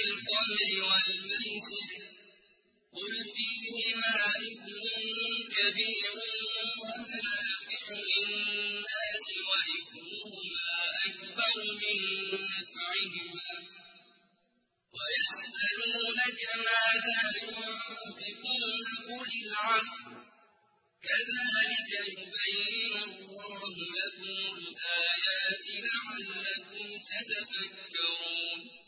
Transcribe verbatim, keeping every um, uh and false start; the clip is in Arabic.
الخمر والميسر قل فيهما إثم كبير ومنافع للناس وإثمهما أكبر من نفعهما ويسألونك ماذا ينفقون قل العفو كذلك يبين الله لكم الآيات لعلكم تتفكرون